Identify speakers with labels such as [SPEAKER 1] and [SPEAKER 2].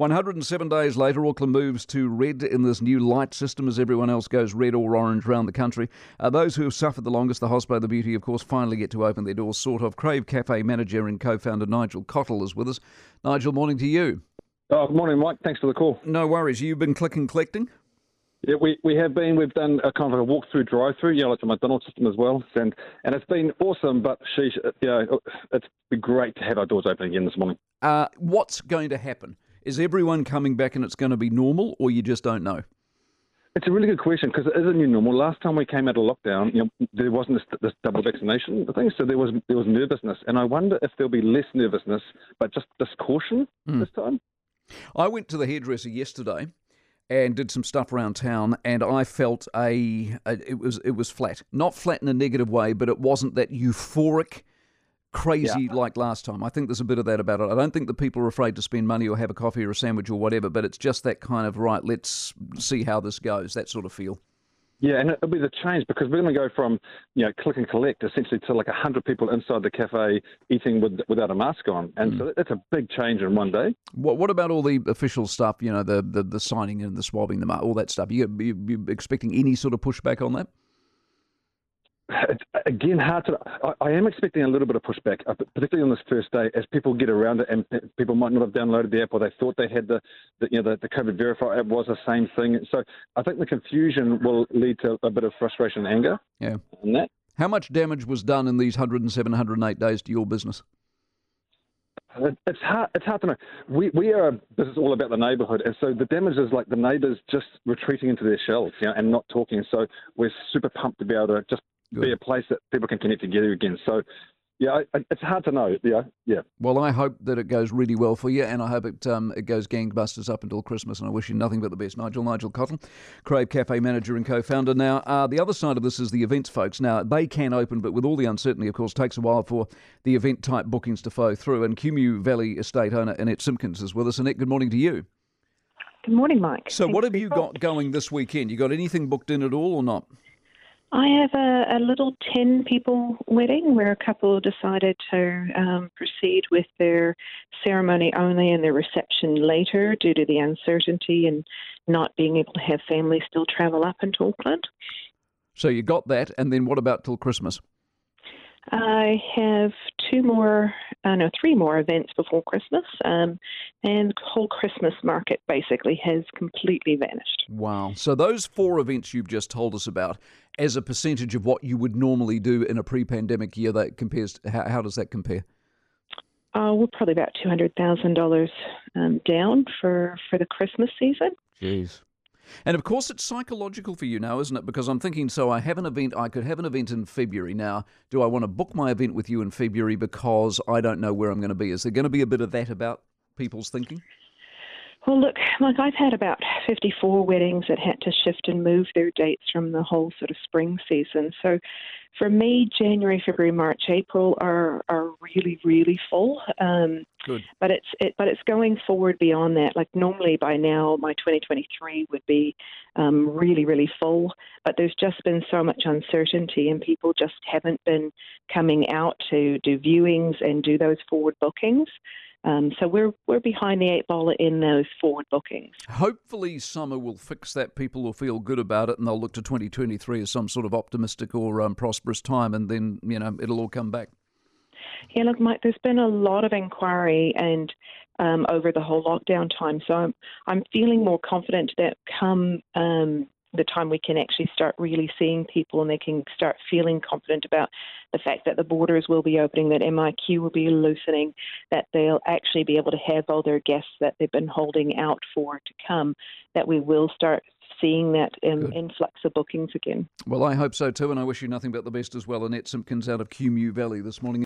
[SPEAKER 1] 107 days later, Auckland moves to red in this new light system as everyone else goes red or orange around the country. Those who have suffered the longest, the Hospo, the Beauty, of course, finally get to open their doors, sort of. Crave Cafe manager and co-founder Nigel Cottle is with us. Nigel, morning to you.
[SPEAKER 2] Oh, good morning, Mike. Thanks for the call.
[SPEAKER 1] No worries. You've been click and collecting?
[SPEAKER 2] Yeah, we have been. We've done a kind of a walk-through drive-through, like the McDonald's system as well, and it's been awesome. But it's been great to have our doors open again this morning.
[SPEAKER 1] What's going to happen? Is everyone coming back and it's going to be normal, or you just don't know?
[SPEAKER 2] It's a really good question because it is a new normal. Last time we came out of lockdown, there wasn't this double vaccination thing, so there was nervousness, and I wonder if there'll be less nervousness, but just this caution this time.
[SPEAKER 1] I went to the hairdresser yesterday and did some stuff around town, and I felt it was flat. Not flat in a negative way, but it wasn't that euphoric, crazy like last time. I think there's a bit of that about it. I don't think that people are afraid to spend money or have a coffee or a sandwich or whatever, but it's just that kind of, right, let's see how this goes, that sort of feel.
[SPEAKER 2] Yeah, and it'll be the change because we're going to go from, click and collect essentially to like 100 people inside the cafe eating without a mask on. And so that's a big change in one day.
[SPEAKER 1] What about all the official stuff, the signing and the swabbing, all that stuff? You expecting any sort of pushback on that?
[SPEAKER 2] It's, again, hard to. I am expecting a little bit of pushback, particularly on this first day, as people get around it, and people might not have downloaded the app, or they thought they had the COVID Verify app was the same thing. So I think the confusion will lead to a bit of frustration and anger.
[SPEAKER 1] Yeah.
[SPEAKER 2] On that.
[SPEAKER 1] How much damage was done in these 107, 108 days to your business?
[SPEAKER 2] It's hard to know. We are a business all about the neighbourhood, and so the damage is like the neighbours just retreating into their shells, and not talking. So we're super pumped to be able to just be a place that people can connect together again. So, it's hard to know. Yeah.
[SPEAKER 1] Well, I hope that it goes really well for you, and I hope it goes gangbusters up until Christmas, and I wish you nothing but the best. Nigel Cottle, Crave Cafe manager and co-founder. Now, the other side of this is the events folks. Now, they can open, but with all the uncertainty, of course, takes a while for the event-type bookings to flow through, and Kumeu Valley estate owner Annette Simpkins is with us. Annette, good morning to you.
[SPEAKER 3] Good morning, Mike.
[SPEAKER 1] So what have you got going this weekend? You got anything booked in at all or not?
[SPEAKER 3] I have a little 10-people wedding where a couple decided to proceed with their ceremony only and their reception later due to the uncertainty and not being able to have families still travel up into Auckland.
[SPEAKER 1] So you got that, and then what about till Christmas?
[SPEAKER 3] I have three more events before Christmas, and the whole Christmas market basically has completely vanished.
[SPEAKER 1] Wow. So those 4 events you've just told us about, as a percentage of what you would normally do in a pre-pandemic year, that compares. How does that compare?
[SPEAKER 3] We're probably about $200,000 down for the Christmas season.
[SPEAKER 1] Jeez. And of course, it's psychological for you now, isn't it? Because I'm thinking, so I could have an event in February. Now, do I want to book my event with you in February because I don't know where I'm going to be? Is there going to be a bit of that about people's thinking?
[SPEAKER 3] Well, look, Mike, I've had about 54 weddings that had to shift and move their dates from the whole sort of spring season. So for me, January, February, March, April are really, really full.
[SPEAKER 1] Good.
[SPEAKER 3] But it's going forward beyond that. Like normally by now, my 2023 would be really, really full. But there's just been so much uncertainty, and people just haven't been coming out to do viewings and do those forward bookings. So we're behind the 8 ball in those forward bookings.
[SPEAKER 1] Hopefully summer will fix that. People will feel good about it, and they'll look to 2023 as some sort of optimistic or prosperous time, and then, it'll all come back.
[SPEAKER 3] Yeah, look, Mike, there's been a lot of inquiry and over the whole lockdown time. So I'm feeling more confident that come the time we can actually start really seeing people and they can start feeling confident about the fact that the borders will be opening, that MIQ will be loosening, that they'll actually be able to have all their guests that they've been holding out for to come, that we will start seeing that influx of bookings again.
[SPEAKER 1] Well, I hope so too, and I wish you nothing but the best as well. Annette Simpkins out of Kumeu Valley this morning.